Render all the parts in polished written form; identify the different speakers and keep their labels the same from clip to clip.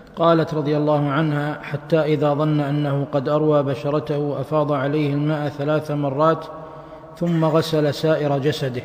Speaker 1: قالت رضي الله عنها: حتى إذا ظن أنه قد أروى بشرته أفاض عليه الماء 3 مرات ثم غسل سائر جسده.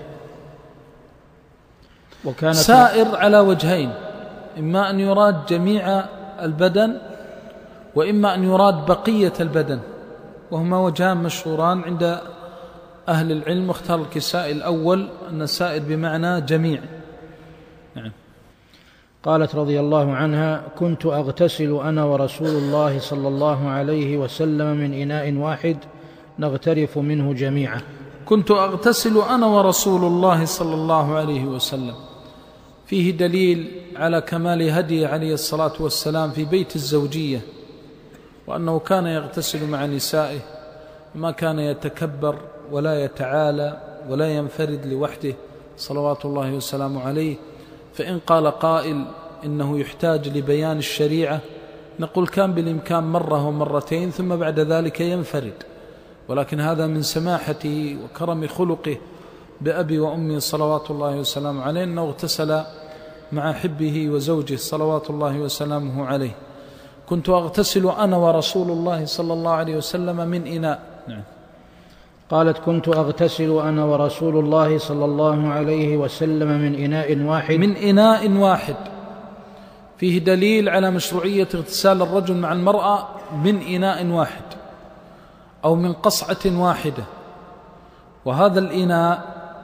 Speaker 2: وكانت سائر على وجهين: إما أن يراد جميع البدن، وإما أن يراد بقية البدن، وهما وجهان مشهوران عند أهل العلم. واختار الكسائي الأول، أن السائر بمعنى جميع. نعم.
Speaker 1: قالت رضي الله عنها: كنت أغتسل أنا ورسول الله صلى الله عليه وسلم من إناء واحد نغترف منه جميعا.
Speaker 2: كنت أغتسل أنا ورسول الله صلى الله عليه وسلم، فيه دليل على كمال هدي عليه الصلاة والسلام في بيت الزوجية، وأنه كان يغتسل مع نسائه، ما كان يتكبر ولا يتعالى ولا ينفرد لوحده صلوات الله وسلامه عليه. فإن قال قائل إنه يحتاج لبيان الشريعة، نقول كان بالإمكان مرة ومرتين ثم بعد ذلك ينفرد، ولكن هذا من سماحته وكرم خلقه بأبي وأمي صلوات الله وسلامه عليه، أنه اغتسل مع حبه وزوجه صلوات الله وسلامه عليه. كنت أغتسل أنا ورسول الله صلى الله عليه وسلم من إناء. نعم.
Speaker 1: قالت: كنت أغتسل أنا ورسول الله صلى الله عليه وسلم من إناء واحد.
Speaker 2: من إناء واحد فيه دليل على مشروعية اغتسال الرجل مع المرأة من إناء واحد أو من قصعة واحدة. وهذا الإناء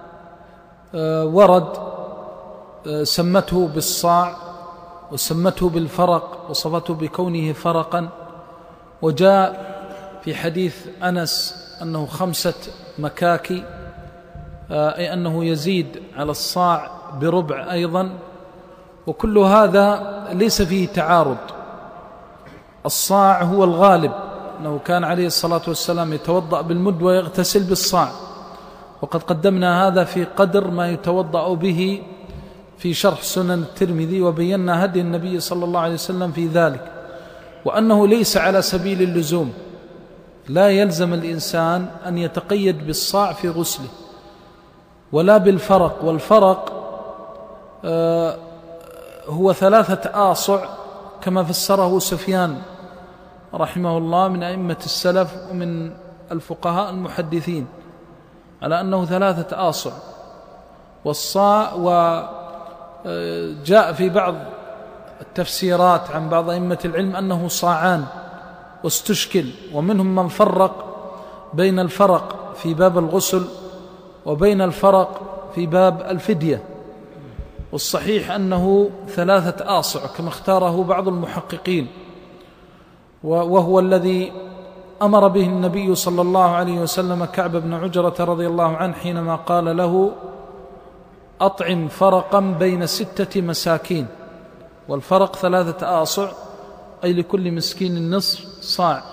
Speaker 2: ورد سمته بالصاع وسمته بالفرق وصفته بكونه فرقا، وجاء في حديث أنس أنه 5 مكاكي، أي أنه يزيد على الصاع بربع أيضا. وكل هذا ليس فيه تعارض. الصاع هو الغالب، أنه كان عليه الصلاة والسلام يتوضأ بالمد ويغتسل بالصاع، وقد قدمنا هذا في قدر ما يتوضأ به في شرح سنن الترمذي، وبينا هدي النبي صلى الله عليه وسلم في ذلك، وأنه ليس على سبيل اللزوم، لا يلزم الإنسان أن يتقيد بالصاع في غسله ولا بالفرق. والفرق هو 3 آصع كما فسره سفيان رحمه الله من أئمة السلف ومن الفقهاء المحدثين، على أنه 3 آصع. والصاع، وجاء في بعض التفسيرات عن بعض أئمة العلم أنه صاعان، واستشكل، ومنهم من فرق بين الفرق في باب الغسل وبين الفرق في باب الفدية. والصحيح أنه 3 آصع كما اختاره بعض المحققين، وهو الذي أمر به النبي صلى الله عليه وسلم كعب بن عجرة رضي الله عنه حينما قال له: أطعم فرقا بين 6 مساكين. والفرق 3 آصع، أي لكل مسكين نصف صاع.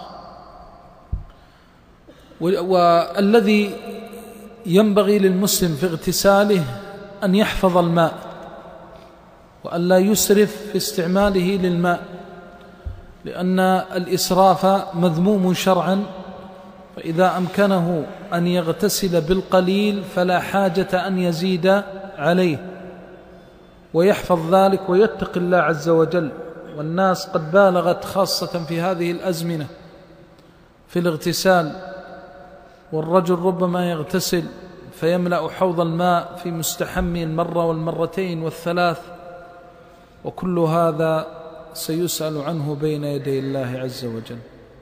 Speaker 2: والذي ينبغي للمسلم في اغتساله أن يحفظ الماء، وأن لا يسرف في استعماله للماء، لأن الإسراف مذموم شرعا. فإذا أمكنه أن يغتسل بالقليل فلا حاجة أن يزيد عليه، ويحفظ ذلك ويتقي الله عز وجل. والناس قد بالغت خاصة في هذه الأزمنة في الاغتسال، والرجل ربما يغتسل فيملأ حوض الماء في مستحمه 1 والمرتين وال3، وكل هذا سيسأل عنه بين يدي الله عز وجل.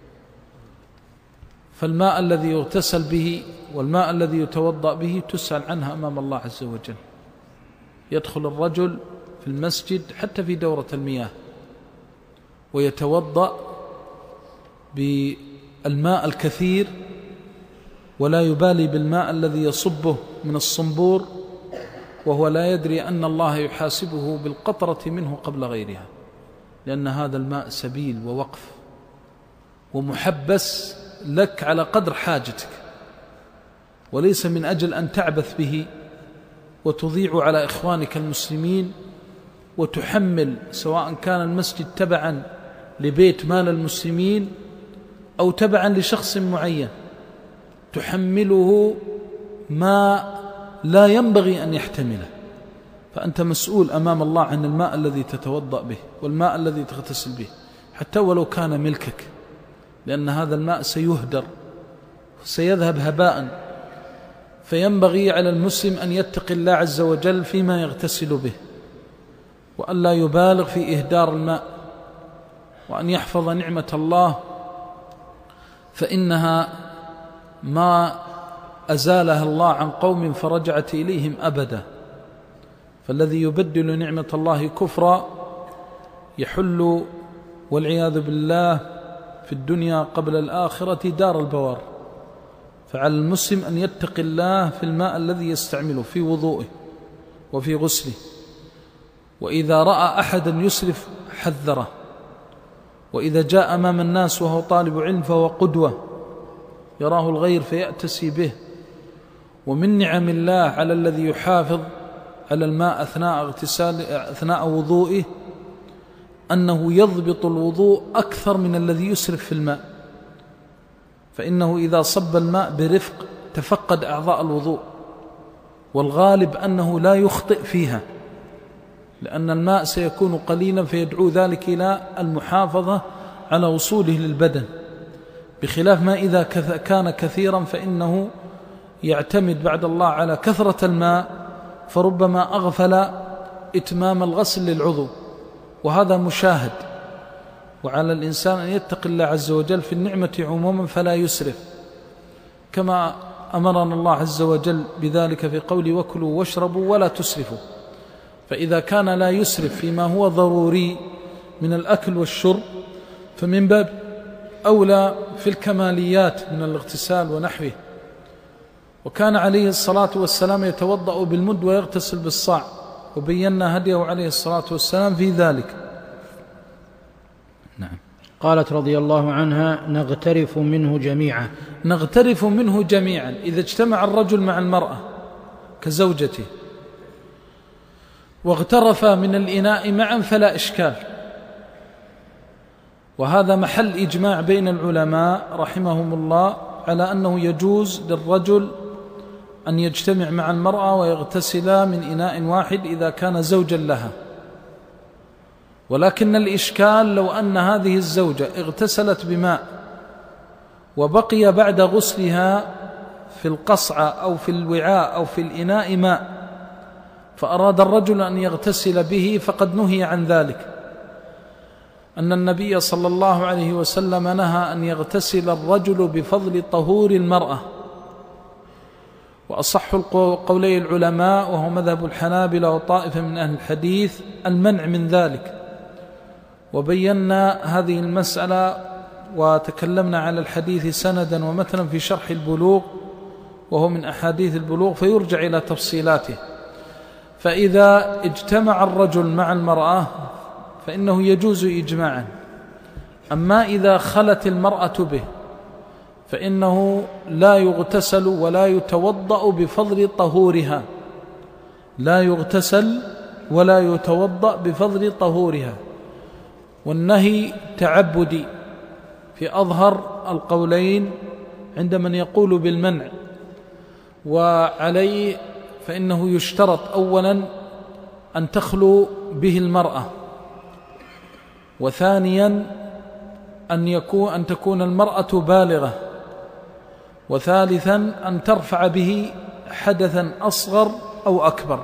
Speaker 2: فالماء الذي يغتسل به والماء الذي يتوضأ به تسأل عنها أمام الله عز وجل. يدخل الرجل في المسجد حتى في دورة المياه ويتوضأ بالماء الكثير، ولا يبالي بالماء الذي يصبه من الصنبور، وهو لا يدري أن الله يحاسبه بالقطرة منه قبل غيرها، لأن هذا الماء سبيل ووقف ومحبس لك على قدر حاجتك، وليس من أجل أن تعبث به وتضيع على إخوانك المسلمين، وتحمل سواء كان المسجد تبعا لبيت مال المسلمين أو تبعا لشخص معين، تحمله ما لا ينبغي أن يحتمله. فأنت مسؤول أمام الله عن الماء الذي تتوضأ به والماء الذي تغتسل به، حتى ولو كان ملكك، لأن هذا الماء سيهدر سيذهب هباء. فينبغي على المسلم أن يتقي الله عز وجل فيما يغتسل به، وأن لا يبالغ في إهدار الماء، وأن يحفظ نعمة الله، فإنها ما أزالها الله عن قوم فرجعت إليهم أبدا. فالذي يبدل نعمة الله كفرا يحل والعياذ بالله في الدنيا قبل الآخرة دار البوار. فعلى المسلم أن يتقي الله في الماء الذي يستعمله في وضوءه وفي غسله، وإذا رأى أحدا يسرف حذره، وإذا جاء أمام الناس وهو طالب علم فهو قدوة يراه الغير فيأتسي به. ومن نعم الله على الذي يحافظ على الماء أثناء وضوئه أنه يضبط الوضوء أكثر من الذي يسرف في الماء، فإنه إذا صب الماء برفق تفقد أعضاء الوضوء، والغالب أنه لا يخطئ فيها، لأن الماء سيكون قليلا فيدعو ذلك إلى المحافظة على وصوله للبدن، بخلاف ما إذا كان كثيرا فإنه يعتمد بعد الله على كثرة الماء، فربما أغفل إتمام الغسل للعضو، وهذا مشاهد. وعلى الإنسان أن يتقي الله عز وجل في النعمة عموما فلا يسرف، كما أمرنا الله عز وجل بذلك في قوله وكلوا واشربوا ولا تسرفوا. فإذا كان لا يسرف فيما هو ضروري من الأكل والشرب فمن باب أولى في الكماليات من الاغتسال ونحوه. وكان عليه الصلاة والسلام يتوضأ بالمد ويغتسل بالصاع، وبينا هديه عليه الصلاة والسلام في ذلك.
Speaker 1: نعم. قالت رضي الله عنها نغترف منه جميعا.
Speaker 2: نغترف منه جميعا إذا اجتمع الرجل مع المرأة كزوجته واغترفا من الإناء معا فلا إشكال، وهذا محل إجماع بين العلماء رحمهم الله على أنه يجوز للرجل أن يجتمع مع المرأة ويغتسلا من إناء واحد إذا كان زوجا لها. ولكن الإشكال لو أن هذه الزوجة اغتسلت بماء وبقي بعد غسلها في القصعة أو في الوعاء أو في الإناء ماء، فأراد الرجل أن يغتسل به فقد نهي عن ذلك، أن النبي صلى الله عليه وسلم نهى أن يغتسل الرجل بفضل طهور المرأة. وأصح قولي العلماء وهو مذهب الحنابلة وطائفة من أهل الحديث المنع من ذلك. وبينا هذه المسألة وتكلمنا على الحديث سندا ومتنا في شرح البلوغ، وهو من أحاديث البلوغ فيرجع إلى تفصيلاته. فإذا اجتمع الرجل مع المرأة فإنه يجوز إجماعا، أما إذا خلت المرأة به فإنه لا يغتسل ولا يتوضأ بفضل طهورها، لا يغتسل ولا يتوضأ بفضل طهورها. والنهي تعبدي في أظهر القولين عند من يقول بالمنع، وعليه فإنه يشترط أولا أن تخلو به المرأة، وثانيا أن تكون المرأة بالغة، وثالثا أن ترفع به حدثا أصغر أو أكبر.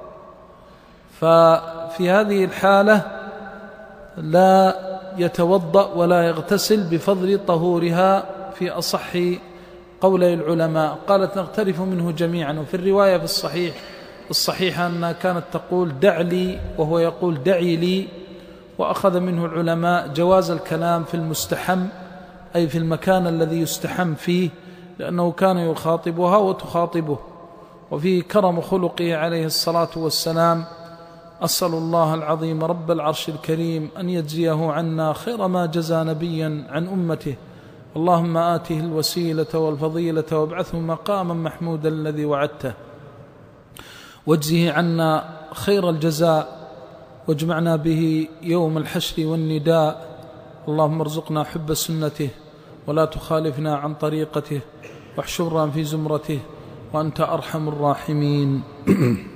Speaker 2: ففي هذه الحالة لا يتوضأ ولا يغتسل بفضل طهورها في أصح قولي العلماء. قالت نغترف منه جميعا. وفي الرواية في الصحيحة أنها كانت تقول دع لي وهو يقول دعي لي. وأخذ منه العلماء جواز الكلام في المستحم، أي في المكان الذي يستحم فيه، لأنه كان يخاطبها وتخاطبه، وفيه كرم خلقه عليه الصلاة والسلام. أسأل الله العظيم رب العرش الكريم أن يجزيه عنا خير ما جزى نبيا عن أمته. اللهم آته الوسيلة والفضيلة وابعثه مقاما محمودا الذي وعدته، واجزه عنا خير الجزاء، واجمعنا به يوم الحشر والنداء. اللهم ارزقنا حب سنته ولا تخالفنا عن طريقته، واحشرنا في زمرته وأنت أرحم الراحمين.